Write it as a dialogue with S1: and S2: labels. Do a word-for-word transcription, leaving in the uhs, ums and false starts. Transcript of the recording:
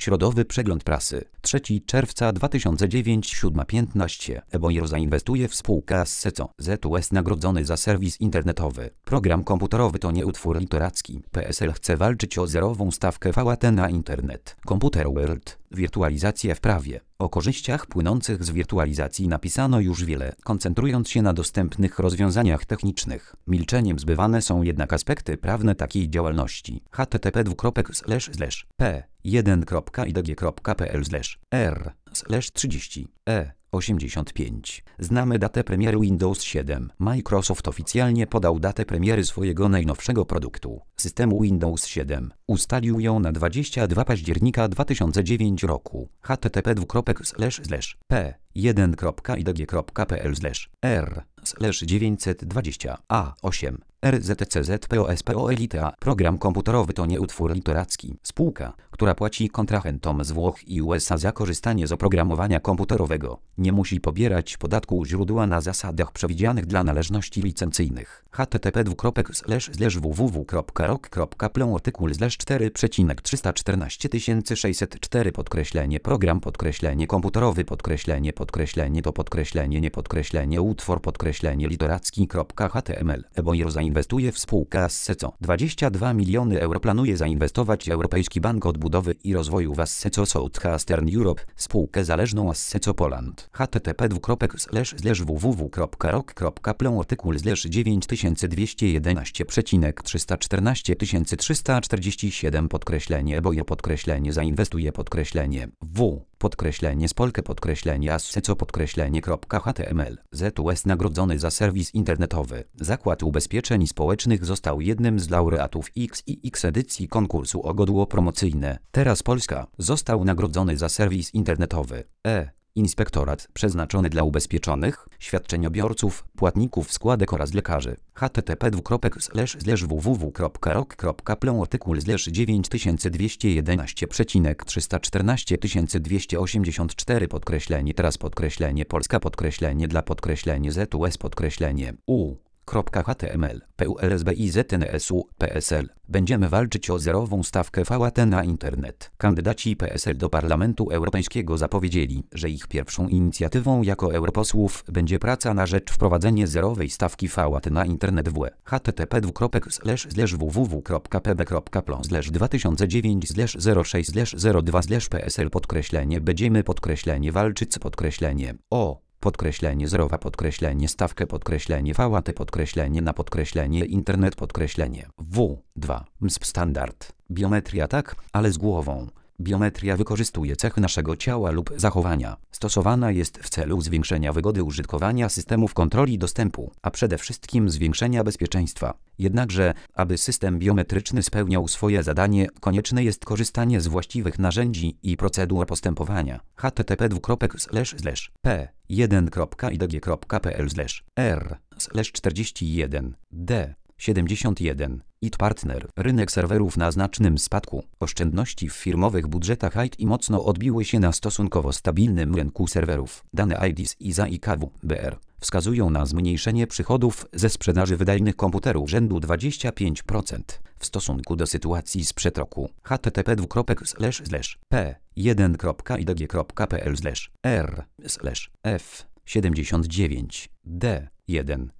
S1: Środowy przegląd prasy. trzeciego czerwca dwa tysiące dziewięć, siódma piętnaście. Eboniro zainwestuje w spółkę Asseco. Z U S nagrodzony za serwis internetowy. Program komputerowy to nie utwór literacki. P S L chce walczyć o zerową stawkę V A T na internet. Computer World. Wirtualizacja w prawie. O korzyściach płynących z wirtualizacji napisano już wiele, koncentrując się na dostępnych rozwiązaniach technicznych. Milczeniem zbywane są jednak aspekty prawne takiej działalności. H T T P dwukropek slash slash p jeden kropka i d g kropka p l slash r slash trzydzieści e osiemdziesiąt pięć. Znamy datę premiery Windows siedem. Microsoft oficjalnie podał datę premiery swojego najnowszego produktu, systemu Windows siedem. Ustalił ją na dwudziestego drugiego października dwa tysiące dziewiątego roku. H T T P dwukropek slash slash p jeden kropka i d g kropka p l slash r slash dziewięćset dwadzieścia a osiem. R Z C Z P O S P O Elite. Program komputerowy to nie utwór literacki. Spółka, która płaci kontrahentom z Włoch i U S A za korzystanie z oprogramowania komputerowego, nie musi pobierać podatku u źródła na zasadach przewidzianych dla należności licencyjnych. H T T P dwukropek slash slash w w w kropka rok kropka plon artykuł slash cztery przecinek trzysta czternaście tysięcy sześćset cztery podkreślenie program podkreślenie komputerowy podkreślenie podkreślenie to podkreślenie nie podkreślenie utwór podkreślenie literacki kropka h t m l. Eboniro zainwestuje w spółkę Asseco. dwadzieścia dwa miliony euro planuje zainwestować Europejski Bank Odbudowy i Rozwoju w Asseco Southeastern Europe, spółkę zależną Asseco Poland. H T T P dwukropek slash slash w w w kropka rok kropka plon artykuł slash dziewięć tysięcy dwieście jedenaście przecinek trzysta czternaście tysięcy trzysta czterdzieści siedem podkreślenie Eboniro podkreślenie zainwestuje podkreślenie w podkreślenie spolkę podkreślenie Asseco podkreślenie .html. Z U S nagrodzony za serwis internetowy. Zakład Ubezpieczeń Społecznych został jednym z laureatów X I X edycji konkursu o godło promocyjne. Teraz Polska został nagrodzony za serwis internetowy. E. Inspektorat przeznaczony dla ubezpieczonych, świadczeniobiorców, płatników składek oraz lekarzy. H T T P dwukropek slash slash w w w kropka rok kropka plon artykuł slash dziewięć tysięcy dwieście jedenaście przecinek trzysta czternaście tysięcy dwieście osiemdziesiąt cztery podkreślenie teraz podkreślenie Polska podkreślenie dla podkreślenie Z U S podkreślenie U. .html, P U L S B I Z N S U, P S L. Będziemy walczyć o zerową stawkę V A T na internet. Kandydaci P S L do Parlamentu Europejskiego zapowiedzieli, że ich pierwszą inicjatywą jako europosłów będzie praca na rzecz wprowadzenia zerowej stawki V A T na internet w U E. H T T P dwukropek slash slash w w w kropka p b kropka plon slash dwa tysiące dziewięć slash zero sześć slash zero dwa slash p s l podkreślenie będziemy podkreślenie walczyć podkreślenie o podkreślenie zerowa podkreślenie stawkę podkreślenie V A T podkreślenie na podkreślenie internet podkreślenie W dwa M S P standard. Biometria tak, ale z głową. Biometria wykorzystuje cechy naszego ciała lub zachowania. Stosowana jest w celu zwiększenia wygody użytkowania systemów kontroli dostępu, a przede wszystkim zwiększenia bezpieczeństwa. Jednakże, aby system biometryczny spełniał swoje zadanie, konieczne jest korzystanie z właściwych narzędzi i procedur postępowania. H T T P dwukropek slash slash p jeden kropka i d g kropka p l slash r slash czterdzieści jeden d siedemdziesiąt jeden. I T Partner. Rynek serwerów na znacznym spadku. Oszczędności w firmowych budżetach I T i mocno odbiły się na stosunkowo stabilnym rynku serwerów. Dane I D S I Z A i K W B R wskazują na zmniejszenie przychodów ze sprzedaży wydajnych komputerów rzędu dwadzieścia pięć procent w stosunku do sytuacji sprzed roku. H T T P dwukropek slash slash p jeden kropka i d g kropka p l slash r slash f siedemdziesiąt dziewięć d jeden